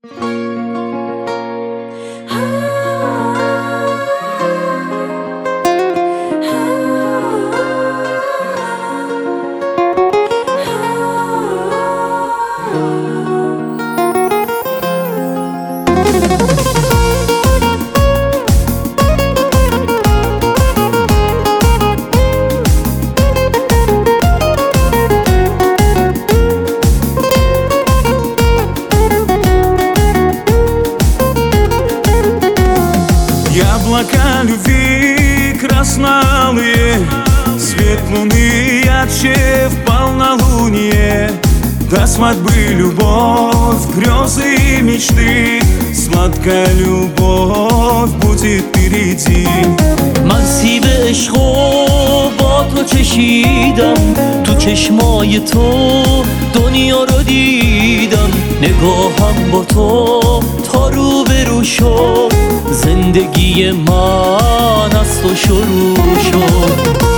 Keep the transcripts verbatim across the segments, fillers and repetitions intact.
Облака любви красновые, свет луны ярче в полнолуние. До свадьбы любовь, грезы и мечты, сладкая любовь будет впереди. مسیب عشق و با تو چشیدم، تو چشمای تو دنیا رو دیدم. نگاهم با تو تا رو به رو شد، زندگی من از تو شروع شد.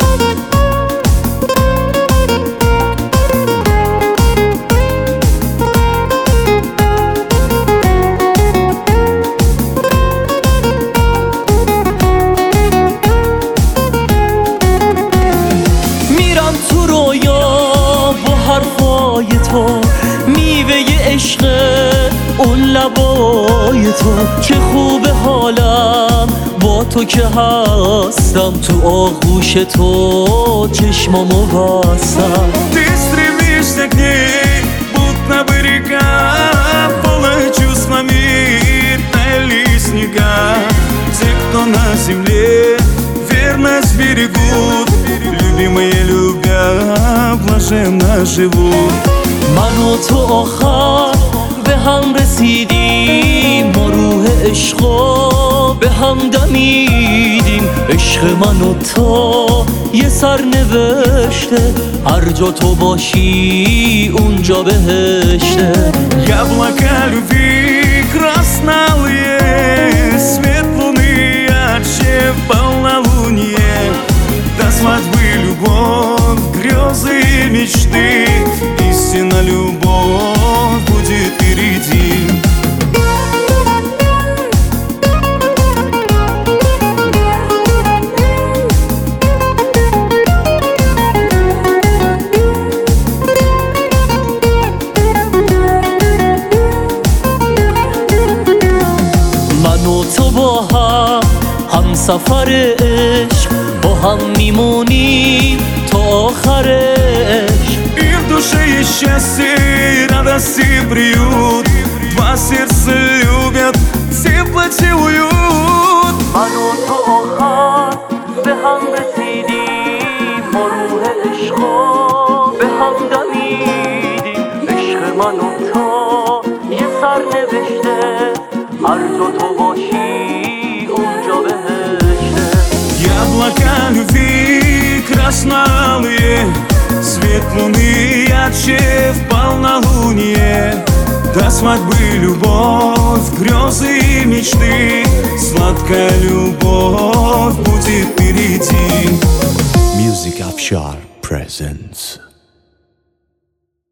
حرفای تو میوه عشق اون لبای تو، چه خوب حالم با تو که هستم، تو آغوش تو چشمامو بستم. Ты стремишься к ней, будто бы река, полная чувства мир, таяли снега. Те, кто на земле верность берегут, любимые любя, блаженно живут. من و تو آخر به هم رسیدیم، ما روح عشقا به هم دمیدیم. عشق من و تو یه سر نوشته، هر جا تو باشی اونجا بهشته. Яблока любви красновые, свет луны ярче в полнолуние. До свадьбы любовь, грезы и мечты, истинно любовь будет впереди. من و تو با هم هم سفر عشق، با هم میمونیم تا آخرش. И в душе есть счастье, радость и приют, два сердца любят в теплоте уют. من و تو آخر به هم رسیدیم، ما روح عشقا به هم دمیدیم. عشق من و تو یه سر نوشته، هر جا تو باشی اونجا بهشته. Яблока любви красновые, свет луны ярче в полнолуние. До свадьбы любовь, грезы и мечты, сладкая любовь будет впереди. Music Afshar presents